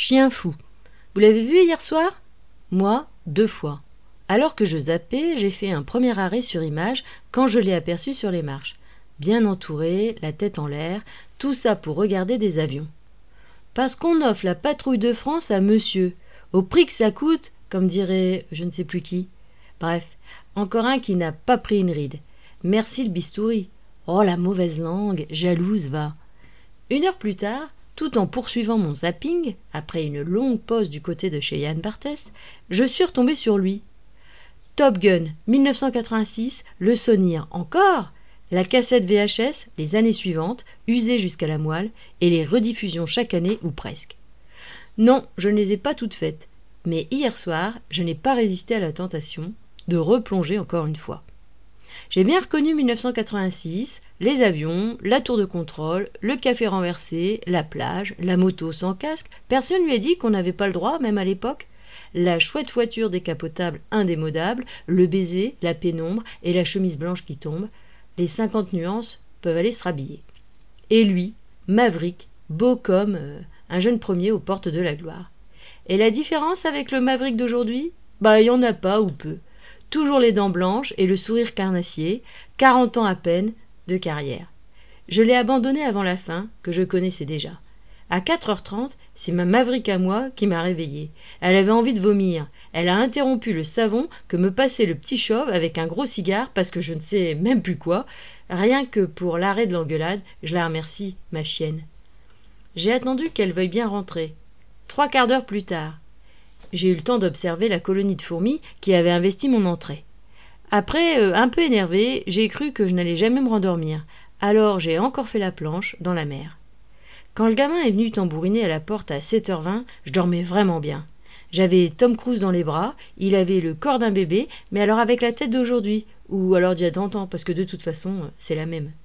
Chien fou. Vous l'avez vu hier soir? Moi, 2 fois. Alors que je zappais, j'ai fait un premier arrêt sur image quand je l'ai aperçu sur les marches. Bien entouré, la tête en l'air, tout ça pour regarder des avions. Parce qu'on offre la patrouille de France à monsieur, au prix que ça coûte, comme dirait je ne sais plus qui. Bref, encore un qui n'a pas pris une ride. Merci le bistouri. Oh la mauvaise langue, jalouse va. 1 heure plus tard, tout en poursuivant mon zapping, après une longue pause du côté de chez Yann Barthès, je suis retombé sur lui. Top Gun, 1986, le souvenir encore, la cassette VHS, les années suivantes, usée jusqu'à la moelle, et les rediffusions chaque année ou presque. Non, je ne les ai pas toutes faites, mais hier soir, je n'ai pas résisté à la tentation de replonger encore une fois. J'ai bien reconnu 1986, les avions, la tour de contrôle, le café renversé, la plage, la moto sans casque. Personne ne lui a dit qu'on n'avait pas le droit, même à l'époque. La chouette voiture décapotable indémodable, le baiser, la pénombre et la chemise blanche qui tombe. Les 50 nuances peuvent aller se rhabiller. Et lui, Maverick, beau comme un jeune premier aux portes de la gloire. Et la différence avec le Maverick d'aujourd'hui? Il n'y en a pas ou peu. Toujours les dents blanches et le sourire carnassier, 40 ans à peine de carrière. Je l'ai abandonné avant la fin, que je connaissais déjà. À 4h30, c'est ma Maverick à moi qui m'a réveillée. Elle avait envie de vomir. Elle a interrompu le savon que me passait le petit chauve avec un gros cigare parce que je ne sais même plus quoi. Rien que pour l'arrêt de l'engueulade, je la remercie, ma chienne. J'ai attendu qu'elle veuille bien rentrer. 3/4 d'heure plus tard. J'ai eu le temps d'observer la colonie de fourmis qui avait investi mon entrée. Après, un peu énervé, j'ai cru que je n'allais jamais me rendormir. Alors j'ai encore fait la planche dans la mer. Quand le gamin est venu tambouriner à la porte à 7h20, je dormais vraiment bien. J'avais Tom Cruise dans les bras, il avait le corps d'un bébé, mais alors avec la tête d'aujourd'hui, ou alors d'il y a 30 ans, parce que de toute façon, c'est la même.